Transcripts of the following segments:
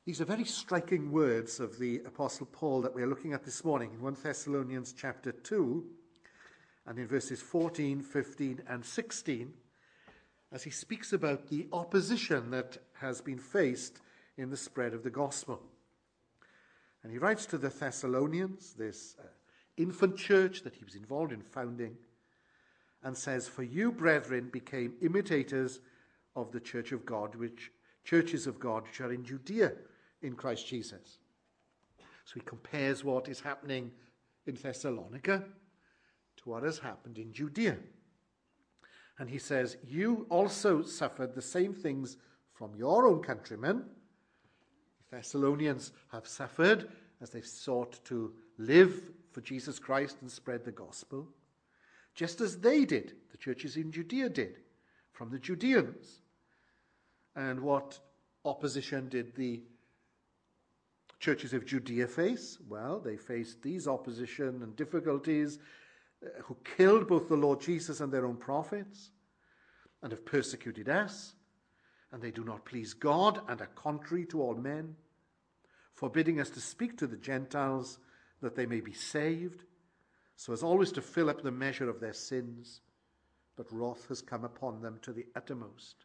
These are very striking words of the Apostle Paul that we're looking at this morning in 1 Thessalonians chapter 2 and in verses 14, 15 and 16 as he speaks about the opposition that has been faced in the spread of the gospel. And he writes to the Thessalonians, this infant church that he was involved in founding, and says, "For you, brethren, became imitators of the churches of God which are in Judea in Christ Jesus." So he compares what is happening in Thessalonica to what has happened in Judea. And he says, "You also suffered the same things from your own countrymen." The Thessalonians have suffered as they've sought to live for Jesus Christ and spread the gospel, just as they did, the churches in Judea did, from the Judeans. And what opposition did the churches of Judea face? Well, they faced these opposition and difficulties who killed both the Lord Jesus and their own prophets and have persecuted us, and they do not please God and are contrary to all men, forbidding us to speak to the Gentiles that they may be saved, so as always to fill up the measure of their sins, but wrath has come upon them to the uttermost.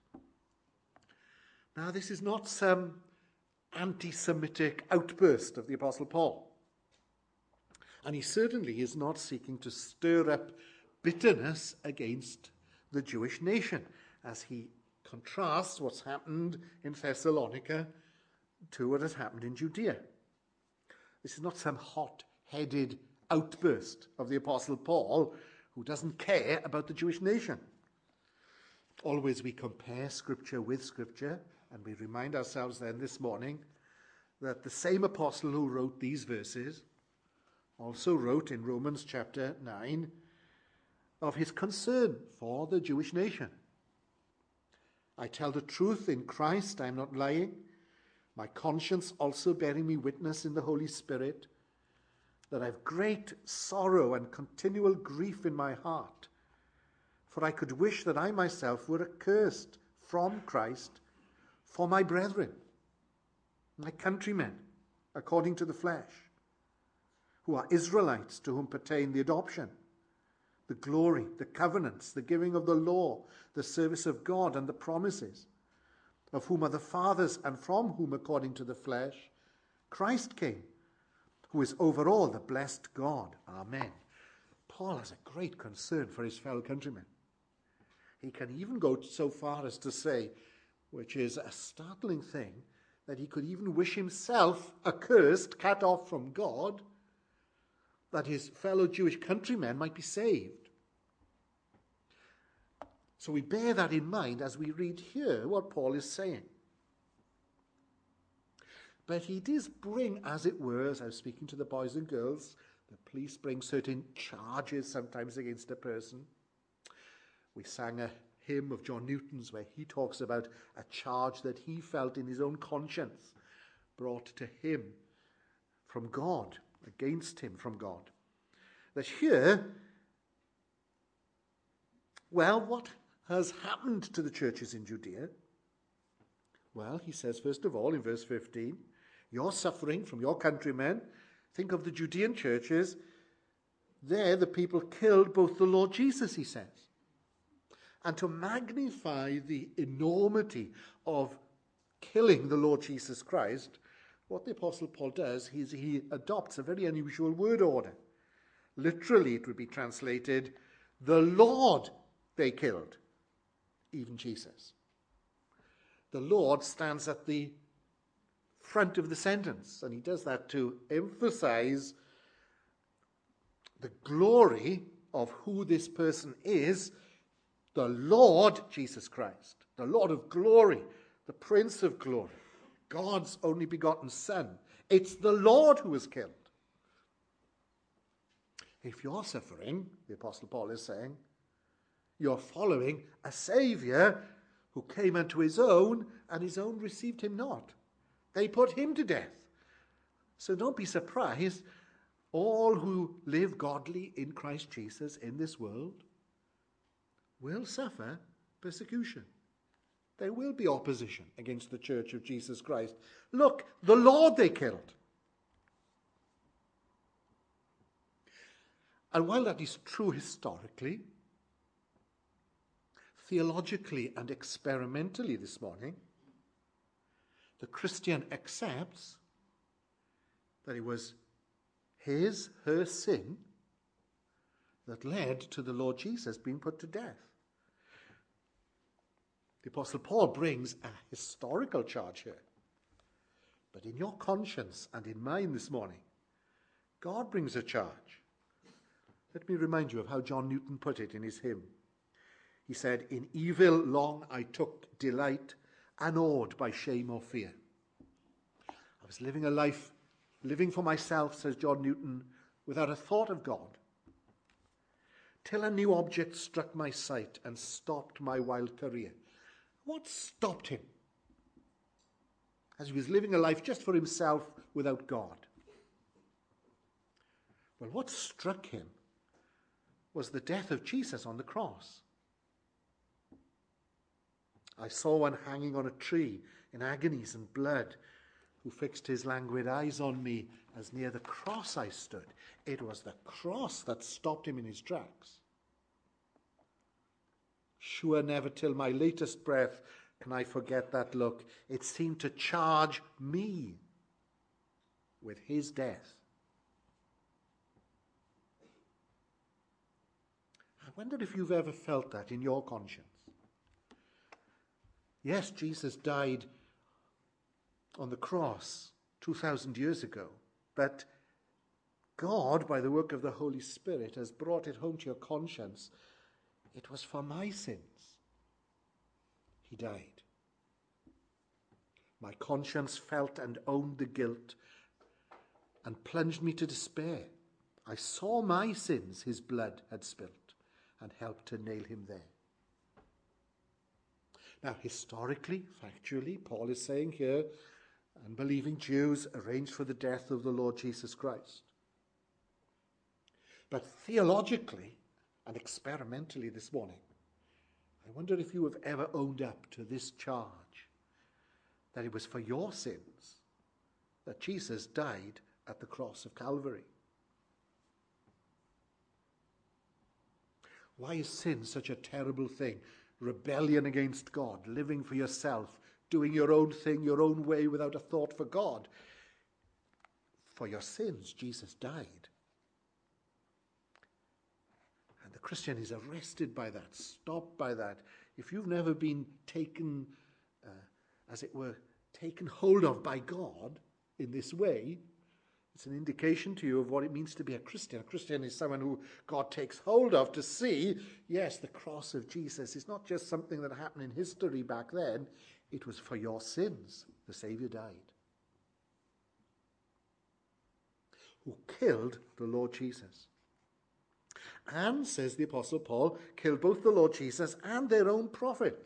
Now, this is not some anti-Semitic outburst of the Apostle Paul. And he certainly is not seeking to stir up bitterness against the Jewish nation, as he contrasts what's happened in Thessalonica to what has happened in Judea. This is not some hot-headed outburst of the Apostle Paul who doesn't care about the Jewish nation. Always we compare Scripture with Scripture, and we remind ourselves then this morning that the same apostle who wrote these verses also wrote in Romans chapter 9 of his concern for the Jewish nation. "I tell the truth in Christ, I am not lying, my conscience also bearing me witness in the Holy Spirit, that I have great sorrow and continual grief in my heart, for I could wish that I myself were accursed from Christ for my brethren, my countrymen, according to the flesh, who are Israelites, to whom pertain the adoption, the glory, the covenants, the giving of the law, the service of God, and the promises, of whom are the fathers, and from whom, according to the flesh, Christ came, who is over all the blessed God. Amen." Paul has a great concern for his fellow countrymen. He can even go so far as to say, which is a startling thing, that he could even wish himself accursed, cut off from God, that his fellow Jewish countrymen might be saved. So we bear that in mind as we read here what Paul is saying. But he does bring, as it were, as I was speaking to the boys and girls, the police bring certain charges sometimes against a person. We sang a hymn of John Newton's where he talks about a charge that he felt in his own conscience brought to him from God, against him from God. That here, well, what has happened to the churches in Judea? Well, he says, first of all, in verse 15, "You're suffering from your countrymen." Think of the Judean churches. There, the people killed both the Lord Jesus, he says. And to magnify the enormity of killing the Lord Jesus Christ, what the Apostle Paul does is he adopts a very unusual word order. Literally, it would be translated, "The Lord they killed," even Jesus. The Lord stands at the front of the sentence, and he does that to emphasize the glory of who this person is, the Lord Jesus Christ, the Lord of glory, the Prince of glory, God's only begotten Son. It's the Lord who was killed. If you're suffering, the Apostle Paul is saying, you're following a Saviour who came unto his own, and his own received him not. They put him to death. So don't be surprised. All who live godly in Christ Jesus in this world will suffer persecution. There will be opposition against the church of Jesus Christ. Look, the Lord they killed. And while that is true historically, theologically and experimentally this morning, the Christian accepts that it was her sin that led to the Lord Jesus being put to death. The Apostle Paul brings a historical charge here. But in your conscience and in mine this morning, God brings a charge. Let me remind you of how John Newton put it in his hymn. He said, "In evil long I took delight, unawed by shame or fear." I was living a life, living for myself, says John Newton, without a thought of God, till a new object struck my sight and stopped my wild career. What stopped him? As he was living a life just for himself without God. Well, what struck him was the death of Jesus on the cross. I saw one hanging on a tree in agonies and blood, who fixed his languid eyes on me as near the cross I stood. It was the cross that stopped him in his tracks. Sure, never till my latest breath can I forget that look. It seemed to charge me with his death. I wonder if you've ever felt that in your conscience. Yes, Jesus died on the cross 2,000 years ago, but God, by the work of the Holy Spirit, has brought it home to your conscience. It was for my sins he died. My conscience felt and owned the guilt and plunged me to despair. I saw my sins his blood had spilt and helped to nail him there. Now, historically, factually, Paul is saying here, unbelieving Jews arranged for the death of the Lord Jesus Christ. But theologically and experimentally this morning, I wonder if you have ever owned up to this charge, that it was for your sins that Jesus died at the cross of Calvary. Why is sin such a terrible thing? Rebellion against God, living for yourself, doing your own thing, your own way without a thought for God. For your sins, Jesus died. And the Christian is arrested by that, stopped by that. If you've never been taken, as it were, taken hold of by God in this way, it's an indication to you of what it means to be a Christian. A Christian is someone who God takes hold of to see, yes, the cross of Jesus is not just something that happened in history back then. It was for your sins. The Savior died. Who killed the Lord Jesus. And, says the Apostle Paul, killed both the Lord Jesus and their own prophets.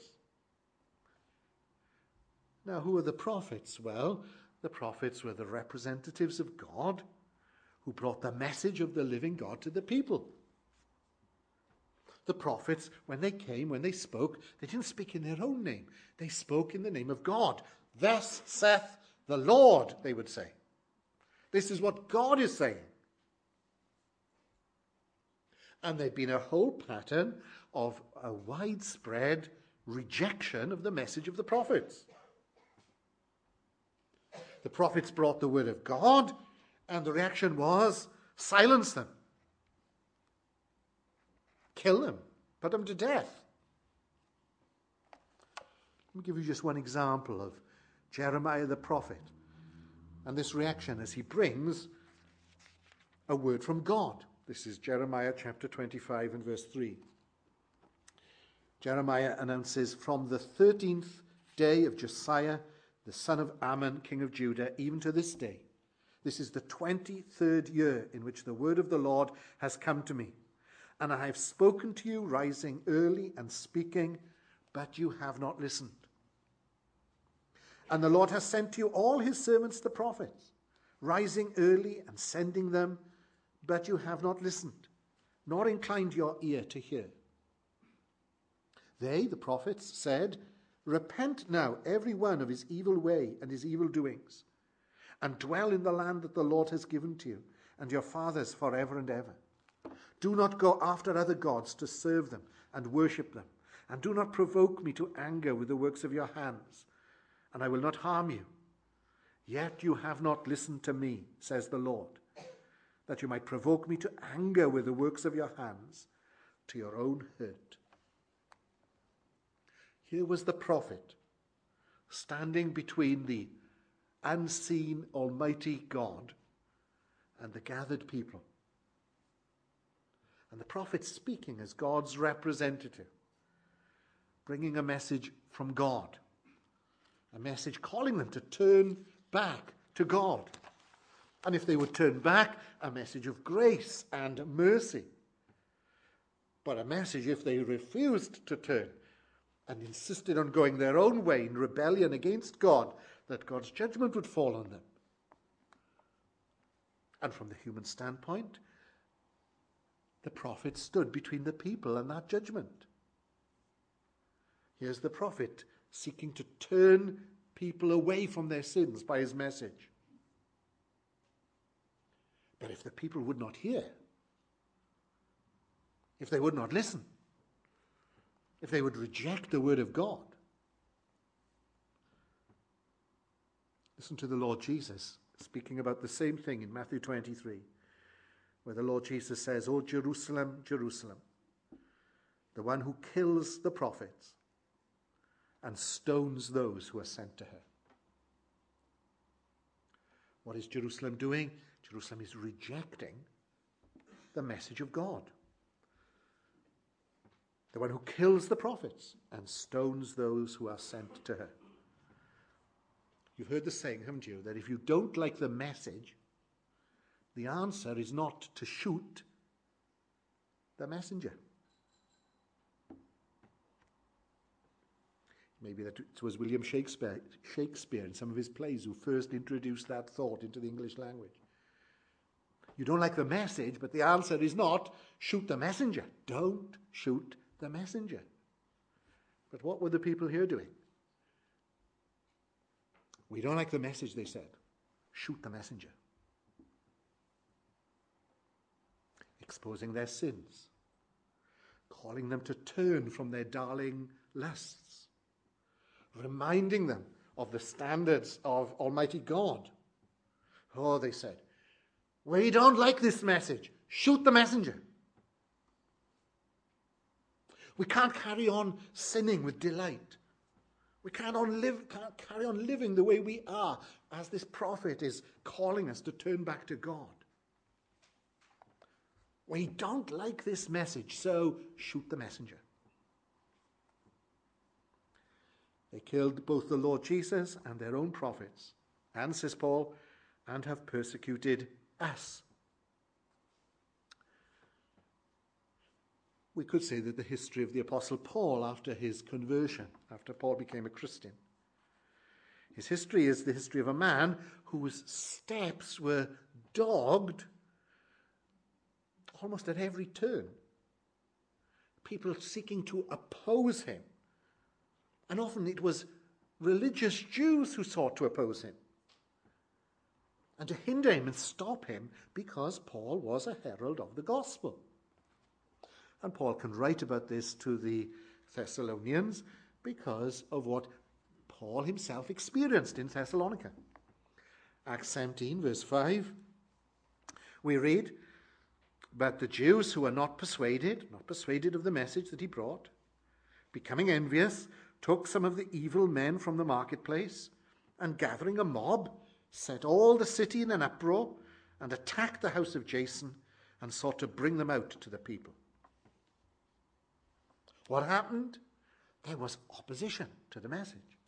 Now, who are the prophets? Well, the prophets were the representatives of God who brought the message of the living God to the people. The prophets, when they came, when they spoke, they didn't speak in their own name. They spoke in the name of God. Thus saith the Lord, they would say. This is what God is saying. And there'd been a whole pattern of a widespread rejection of the message of the prophets. The prophets brought the word of God, and the reaction was, silence them. Kill them. Put them to death. Let me give you just one example of Jeremiah the prophet and this reaction as he brings a word from God. This is Jeremiah chapter 25 and verse 3. Jeremiah announces, from the 13th day of Josiah, the son of Ammon, king of Judah, even to this day. This is the 23rd year in which the word of the Lord has come to me. And I have spoken to you, rising early and speaking, but you have not listened. And the Lord has sent to you all his servants the prophets, rising early and sending them, but you have not listened, nor inclined your ear to hear. They, the prophets, said, Repent now, every one of his evil way and his evil doings, and dwell in the land that the Lord has given to you and your fathers forever and ever. Do not go after other gods to serve them and worship them, and do not provoke me to anger with the works of your hands, and I will not harm you. Yet you have not listened to me, says the Lord, that you might provoke me to anger with the works of your hands, to your own hurt. Here was the prophet standing between the unseen Almighty God and the gathered people. And the prophet speaking as God's representative, bringing a message from God, a message calling them to turn back to God. And if they would turn back, a message of grace and mercy. But a message, if they refused to turn and insisted on going their own way in rebellion against God, that God's judgment would fall on them. And from the human standpoint, the prophet stood between the people and that judgment. Here's the prophet seeking to turn people away from their sins by his message. But if the people would not hear, if they would not listen, if they would reject the word of God, listen to the Lord Jesus speaking about the same thing in Matthew 23, where the Lord Jesus says, "O Jerusalem, Jerusalem, the one who kills the prophets and stones those who are sent to her." What is Jerusalem doing? Jerusalem is rejecting the message of God. The one who kills the prophets and stones those who are sent to her. You've heard the saying, haven't you, that if you don't like the message, the answer is not to shoot the messenger. Maybe that it was William Shakespeare in some of his plays who first introduced that thought into the English language. You don't like the message, but the answer is not shoot the messenger. Don't shoot the messenger. But what were the people here doing? We don't like the message, they said. Shoot the messenger. Exposing their sins. Calling them to turn from their darling lusts. Reminding them of the standards of Almighty God. Oh, they said, we don't like this message. Shoot the messenger. We can't carry on sinning with delight. We can't carry on living the way we are, as this prophet is calling us to turn back to God. We don't like this message, so shoot the messenger. They killed both the Lord Jesus and their own prophets, and, says Paul, and have persecuted us. We could say that the history of the Apostle Paul after his conversion, after Paul became a Christian, his history is the history of a man whose steps were dogged almost at every turn. People seeking to oppose him. And often it was religious Jews who sought to oppose him and to hinder him and stop him because Paul was a herald of the gospel. And Paul can write about this to the Thessalonians because of what Paul himself experienced in Thessalonica. Acts 17, verse 5, we read, "But the Jews who were not persuaded of the message that he brought, becoming envious, took some of the evil men from the marketplace, and gathering a mob, set all the city in an uproar, and attacked the house of Jason, and sought to bring them out to the people." What happened? There was opposition to the message.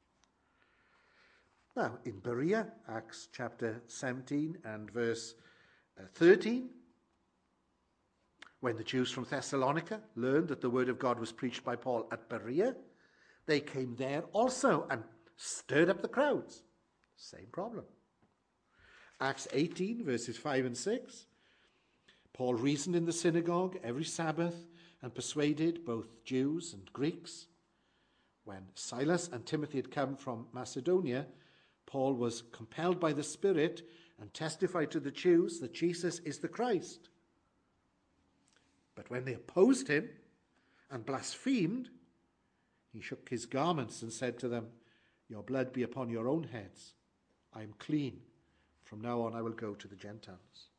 Now, in Berea, Acts chapter 17 and verse 13, when the Jews from Thessalonica learned that the word of God was preached by Paul at Berea, they came there also and stirred up the crowds. Same problem. Acts 18, verses 5 and 6, Paul reasoned in the synagogue every Sabbath and persuaded both Jews and Greeks. When Silas and Timothy had come from Macedonia, Paul was compelled by the Spirit and testified to the Jews that Jesus is the Christ. But when they opposed him and blasphemed, he shook his garments and said to them, "Your blood be upon your own heads. I am clean. From now on I will go to the Gentiles."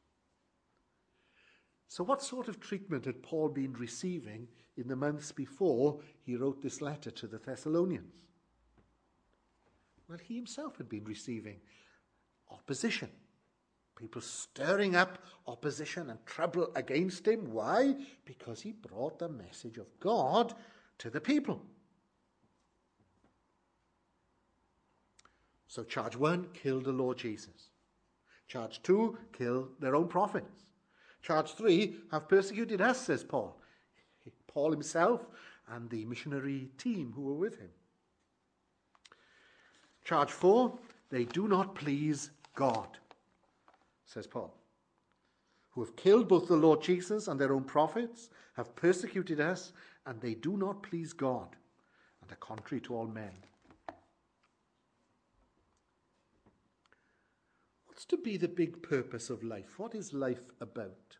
So what sort of treatment had Paul been receiving in the months before he wrote this letter to the Thessalonians? Well, he himself had been receiving opposition. People stirring up opposition and trouble against him. Why? Because he brought the message of God to the people. So charge 1, kill the Lord Jesus. Charge 2, kill their own prophets. Charge 3, have persecuted us, says Paul. Paul himself and the missionary team who were with him. Charge 4, they do not please God, says Paul, who have killed both the Lord Jesus and their own prophets, have persecuted us, and they do not please God, and are contrary to all men. What's to be the big purpose of life? What is life about?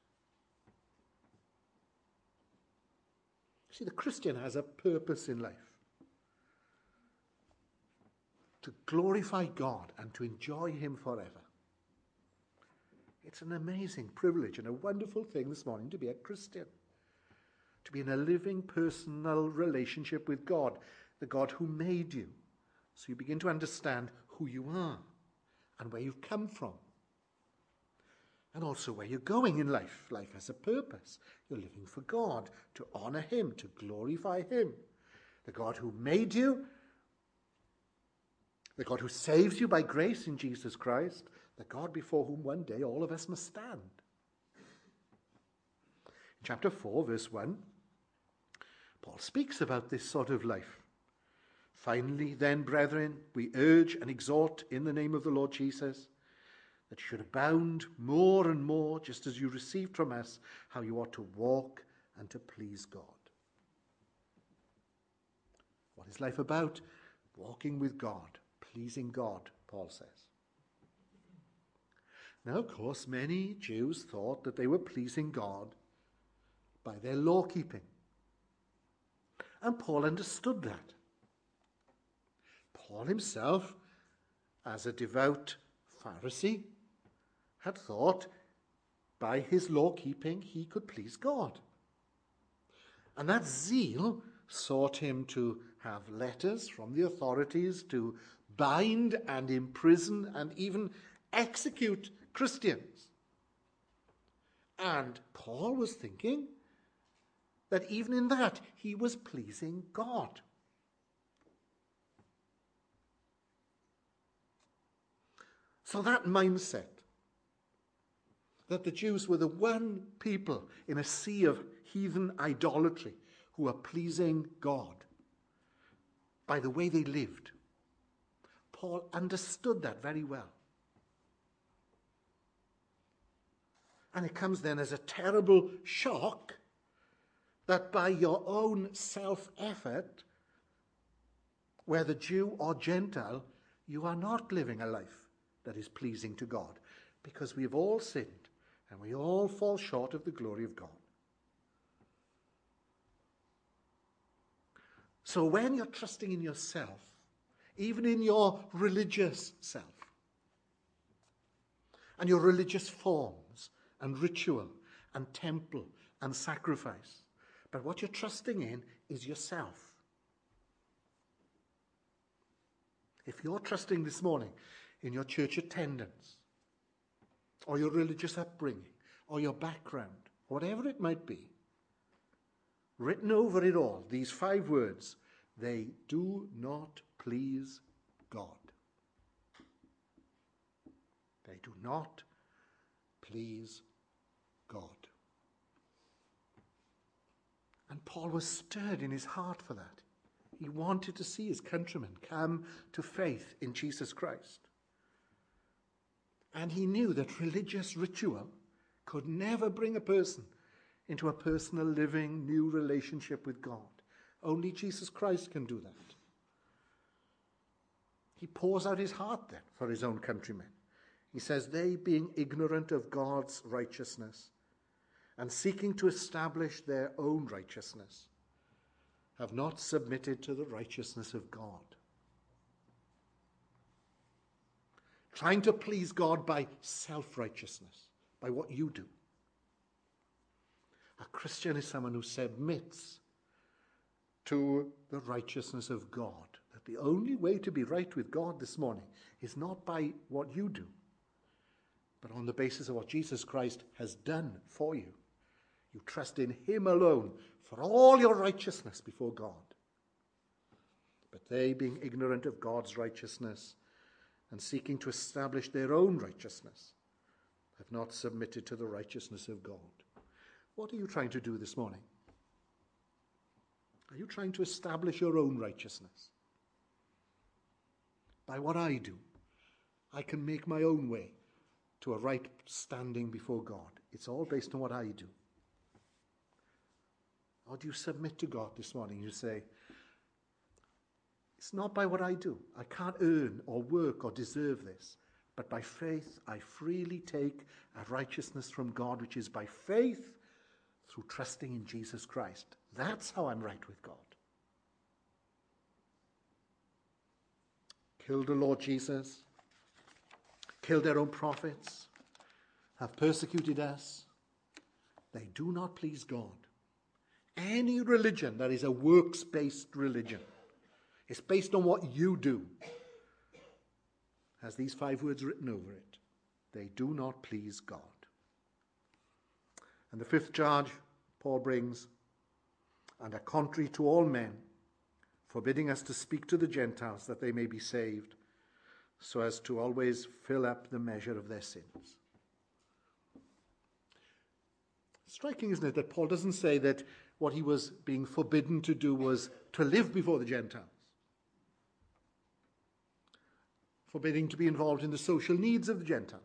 See, the Christian has a purpose in life. To glorify God and to enjoy him forever. It's an amazing privilege and a wonderful thing this morning to be a Christian. To be in a living personal relationship with God, the God who made you. So you begin to understand who you are and where you've come from. And also where you're going in life. Life has a purpose. You're living for God, to honor him, to glorify him. The God who made you, the God who saves you by grace in Jesus Christ, the God before whom one day all of us must stand. In chapter 4, verse 1, Paul speaks about this sort of life. Finally, then, brethren, we urge and exhort in the name of the Lord Jesus that you should abound more and more, just as you received from us how you ought to walk and to please God. What is life about? Walking with God, pleasing God, Paul says. Now, of course, many Jews thought that they were pleasing God by their law-keeping. And Paul understood that. Paul himself, as a devout Pharisee, had thought by his law-keeping he could please God. And that zeal sought him to have letters from the authorities to bind and imprison and even execute Christians. And Paul was thinking that even in that he was pleasing God. So that mindset, that the Jews were the one people in a sea of heathen idolatry who are pleasing God by the way they lived, Paul understood that very well. And it comes then as a terrible shock that by your own self-effort, whether Jew or Gentile, you are not living a life that is pleasing to God, because we have all sinned and we all fall short of the glory of God. So when you're trusting in yourself, even in your religious self, and your religious forms and ritual and temple and sacrifice, but what you're trusting in is yourself. If you're trusting this morning in your church attendance, or your religious upbringing, or your background, whatever it might be, written over it all, these 5 words, they do not please God. They do not please God. And Paul was stirred in his heart for that. He wanted to see his countrymen come to faith in Jesus Christ. And he knew that religious ritual could never bring a person into a personal, living, new relationship with God. Only Jesus Christ can do that. He pours out his heart then for his own countrymen. He says, they being ignorant of God's righteousness and seeking to establish their own righteousness, have not submitted to the righteousness of God. Trying to please God by self-righteousness, by what you do. A Christian is someone who submits to the righteousness of God. That the only way to be right with God this morning is not by what you do, but on the basis of what Jesus Christ has done for you. You trust in him alone for all your righteousness before God. But they, being ignorant of God's righteousness and seeking to establish their own righteousness, have not submitted to the righteousness of God. What are you trying to do this morning? Are you trying to establish your own righteousness? By what I do, I can make my own way to a right standing before God. It's all based on what I do. Or do you submit to God this morning? You say, it's not by what I do. I can't earn or work or deserve this. But by faith, I freely take a righteousness from God, which is by faith through trusting in Jesus Christ. That's how I'm right with God. Killed the Lord Jesus, killed their own prophets, have persecuted us. They do not please God. Any religion that is a works-based religion, it's based on what you do, has these 5 words written over it. They do not please God. And the 5th charge Paul brings, and are contrary to all men, forbidding us to speak to the Gentiles that they may be saved, so as to always fill up the measure of their sins. Striking, isn't it, that Paul doesn't say that what he was being forbidden to do was to live before the Gentiles. Forbidding to be involved in the social needs of the Gentiles.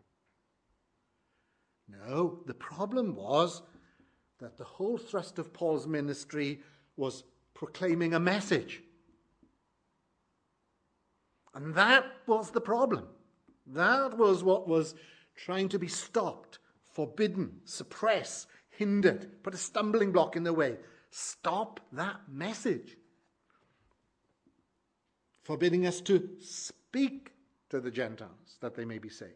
No, the problem was that the whole thrust of Paul's ministry was proclaiming a message. And that was the problem. That was what was trying to be stopped, forbidden, suppressed, hindered, put a stumbling block in the way. Stop that message. Forbidding us to speak to the Gentiles that they may be saved.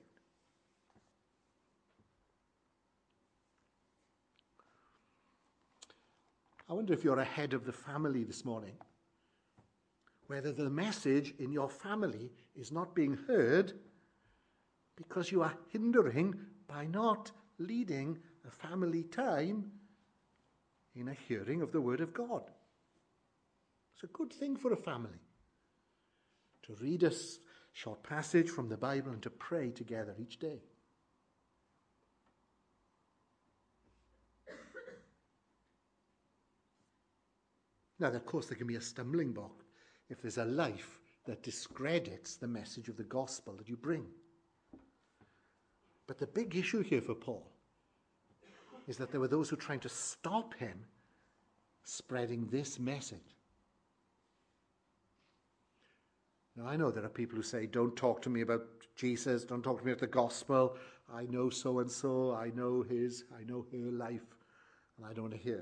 I wonder if you're a head of the family this morning, whether the message in your family is not being heard because you are hindering by not leading a family time in a hearing of the Word of God. It's a good thing for a family to read a short passage from the Bible and to pray together each day. Now, of course, there can be a stumbling block if there's a life that discredits the message of the gospel that you bring. But the big issue here for Paul is that there were those who were trying to stop him spreading this message. Now, I know there are people who say, don't talk to me about Jesus, don't talk to me about the gospel. I know so-and-so, I know her life, and I don't want to hear.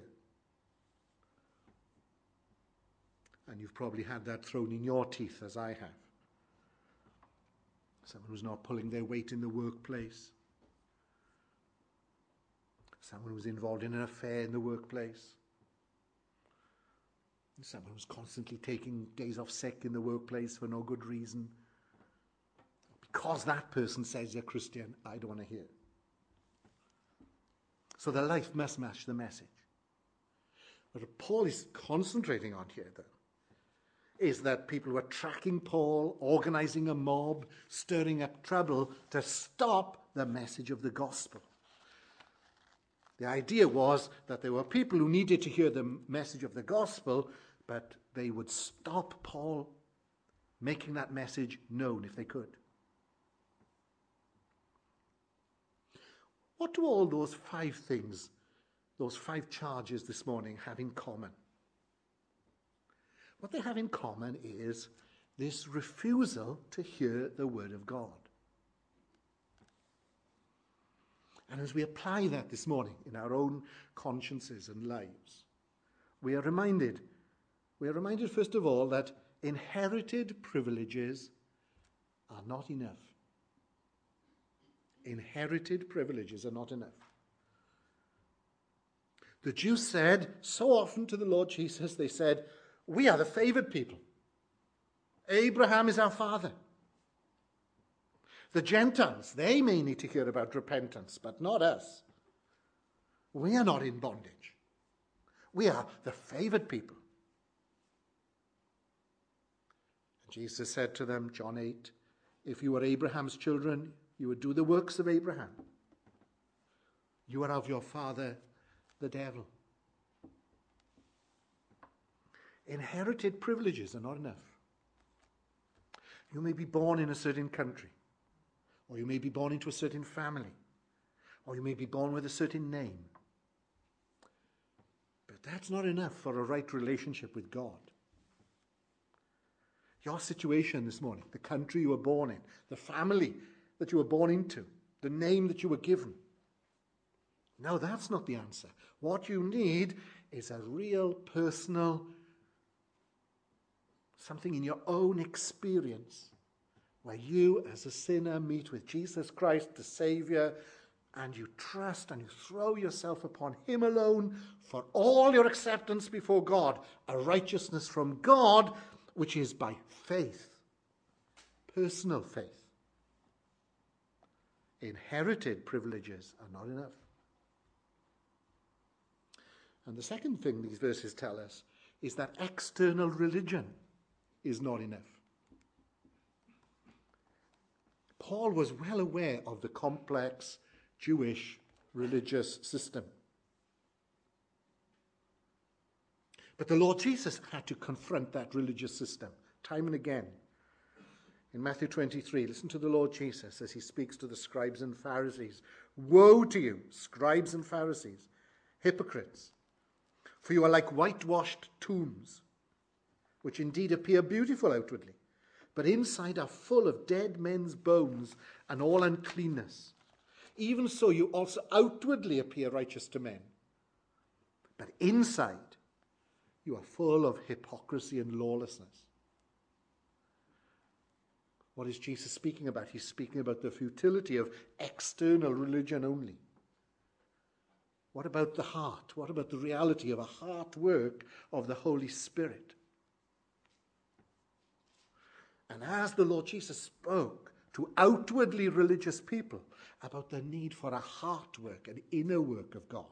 And you've probably had that thrown in your teeth, as I have. Someone who's not pulling their weight in the workplace. Someone who's involved in an affair in the workplace. Someone who's constantly taking days off sick in the workplace for no good reason. Because that person says they're Christian, I don't want to hear. So their life must match the message. But what Paul is concentrating on here, though, is that people were tracking Paul, organizing a mob, stirring up trouble to stop the message of the gospel. The idea was that there were people who needed to hear the message of the gospel, but they would stop Paul making that message known if they could. What do all those 5 things, those 5 charges this morning have in common? What they have in common is this refusal to hear the word of God. And as we apply that this morning in our own consciences and lives, we are reminded first of all that inherited privileges are not enough. Inherited privileges are not enough. The Jews said so often to the Lord Jesus, they said, "We are the favored people. Abraham is our father." The Gentiles, they may need to hear about repentance, but not us. We are not in bondage. We are the favored people. And Jesus said to them, John 8, "If you were Abraham's children, you would do the works of Abraham. You are of your father, the devil." Inherited privileges are not enough. You may be born in a certain country, or you may be born into a certain family, or you may be born with a certain name. But that's not enough for a right relationship with God. Your situation this morning, the country you were born in, the family that you were born into, the name that you were given. No, that's not the answer. What you need is a real personal, something in your own experience, where you as a sinner meet with Jesus Christ, the Savior, and you trust and you throw yourself upon him alone for all your acceptance before God, a righteousness from God, which is by faith, personal faith. Inherited privileges are not enough. And the second thing these verses tell us is that external religion is not enough. Paul was well aware of the complex Jewish religious system. But the Lord Jesus had to confront that religious system time and again. In Matthew 23, listen to the Lord Jesus as he speaks to the scribes and Pharisees. "Woe to you, scribes and Pharisees, hypocrites! For you are like whitewashed tombs, which indeed appear beautiful outwardly, but inside are full of dead men's bones and all uncleanness. Even so you also outwardly appear righteous to men, but inside you are full of hypocrisy and lawlessness." What is Jesus speaking about? He's speaking about the futility of external religion only. What about the heart? What about the reality of a heart work of the Holy Spirit? And as the Lord Jesus spoke to outwardly religious people about the need for a heart work, an inner work of God,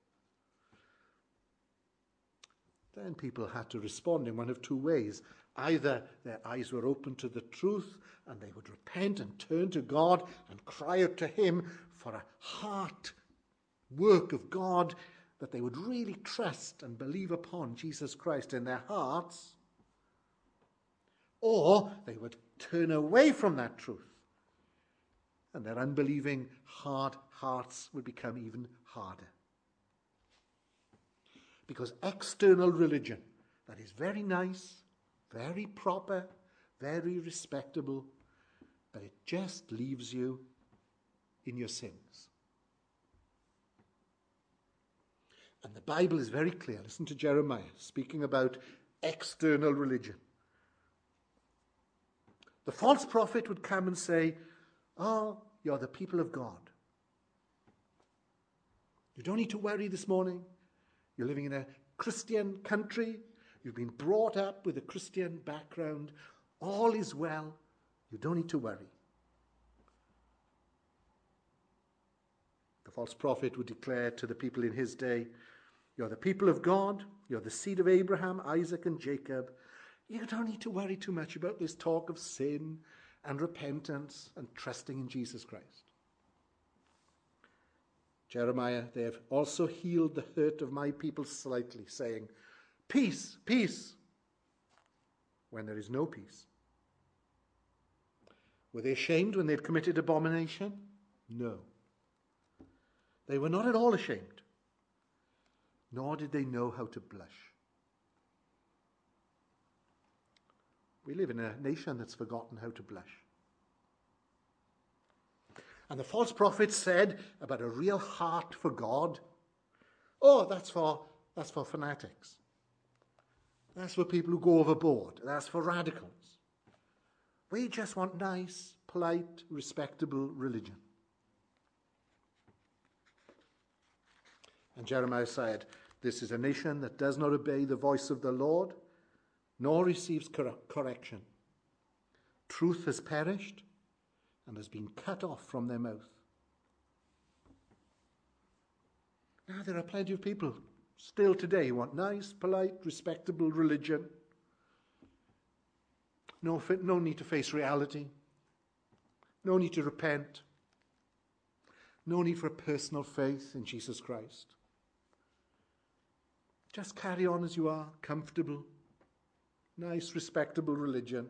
then people had to respond in one of two ways. Either their eyes were open to the truth and they would repent and turn to God and cry out to him for a heart work of God, that they would really trust and believe upon Jesus Christ in their hearts, or they would turn away from that truth and their unbelieving hard hearts would become even harder. Because external religion, that is very nice, very proper, very respectable, but it just leaves you in your sins. And the Bible is very clear. Listen to Jeremiah speaking about external religion. The false prophet would come and say, "Oh, you're the people of God. You don't need to worry this morning. You're living in a Christian country. You've been brought up with a Christian background. All is well. You don't need to worry." The false prophet would declare to the people in his day, "You're the people of God. You're the seed of Abraham, Isaac, and Jacob. You don't need to worry too much about this talk of sin and repentance and trusting in Jesus Christ." Jeremiah, "They have also healed the hurt of my people slightly, saying, 'Peace, peace,' when there is no peace." Were they ashamed when they had committed abomination? No. They were not at all ashamed, nor did they know how to blush. We live in a nation that's forgotten how to blush. And the false prophets said about a real heart for God, oh, that's for fanatics. That's for people who go overboard. That's for radicals. We just want nice, polite, respectable religion. And Jeremiah said, this is a nation that does not obey the voice of the Lord, nor receives correction. Truth has perished and has been cut off from their mouth. Now, there are plenty of people still today who want nice, polite, respectable religion. No need to face reality. No need to repent. No need for a personal faith in Jesus Christ. Just carry on as you are, comfortable, nice, respectable religion.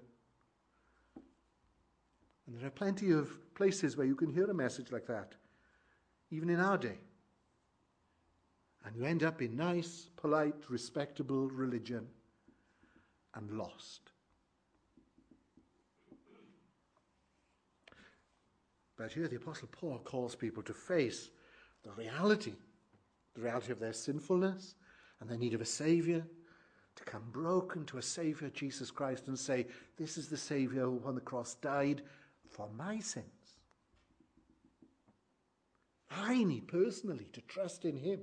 And there are plenty of places where you can hear a message like that, even in our day. And you end up in nice, polite, respectable religion and lost. But here the Apostle Paul calls people to face the reality of their sinfulness and their need of a Saviour, to come broken to a Saviour, Jesus Christ, and say, this is the Saviour who on the cross died for my sins. I need personally to trust in him.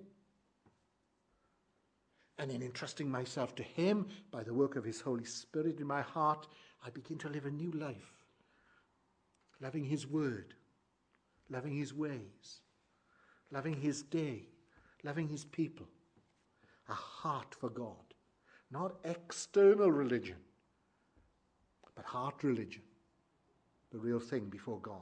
And in entrusting myself to him by the work of his Holy Spirit in my heart, I begin to live a new life, loving his word, loving his ways, loving his day, loving his people, a heart for God. Not external religion, but heart religion, the real thing before God.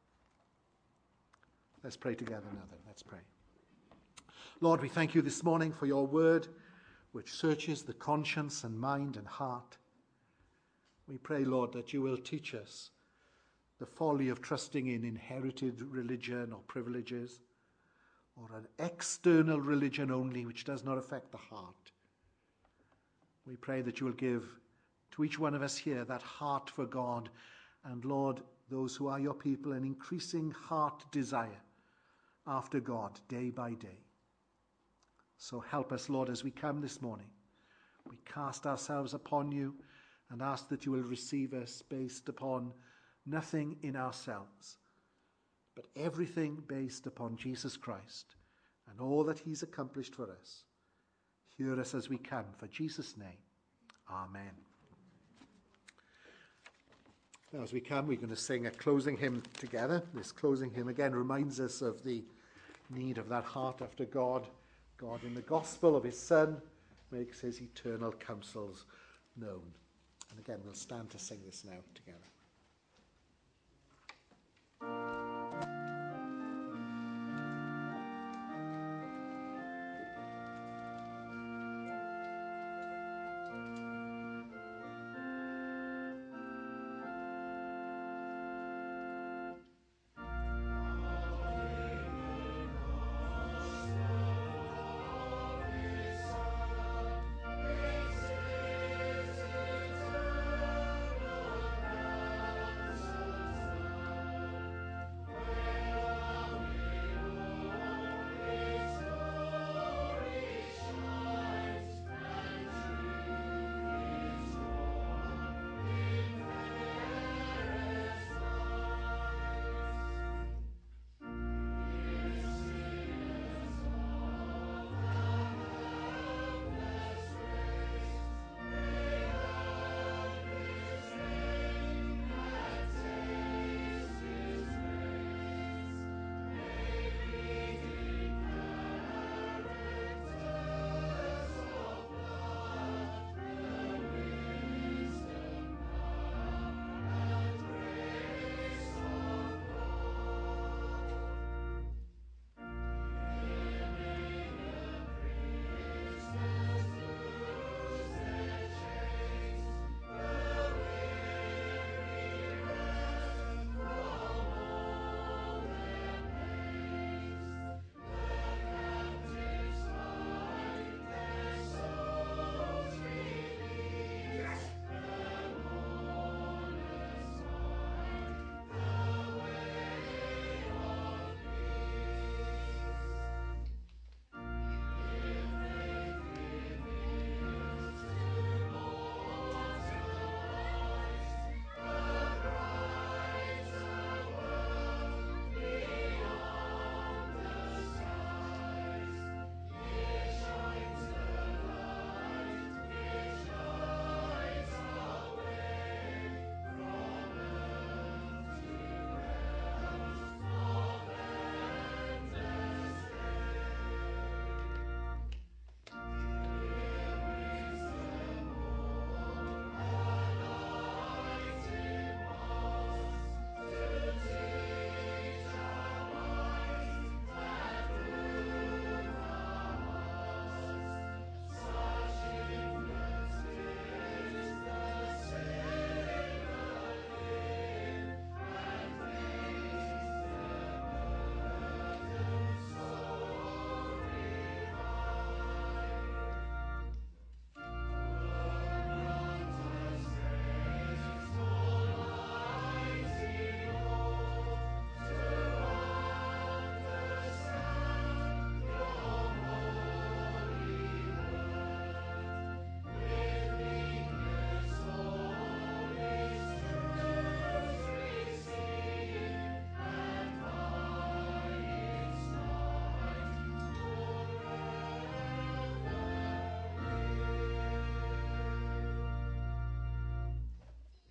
Let's pray together now then. Let's pray. Lord, we thank you this morning for your word, which searches the conscience and mind and heart. We pray, Lord, that you will teach us the folly of trusting in inherited religion or privileges, or an external religion only which does not affect the heart. We pray that you will give to each one of us here that heart for God, and Lord, those who are your people, an increasing heart desire after God day by day. So help us, Lord, as we come this morning. We cast ourselves upon you and ask that you will receive us based upon nothing in ourselves, but everything based upon Jesus Christ and all that he's accomplished for us. Hear us as we come, for Jesus' name. Amen. Now, as we come, we're going to sing a closing hymn together. This closing hymn again reminds us of the need of that heart after God. God, in the gospel of his Son, makes his eternal counsels known. And again, we'll stand to sing this now together.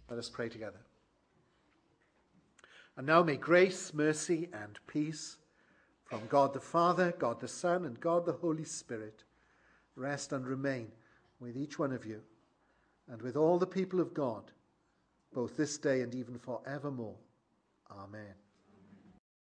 Let us pray together. And now may grace, mercy, and peace from God the Father, God the Son, and God the Holy Spirit rest and remain with each one of you and with all the people of God, both this day and even forevermore. Amen.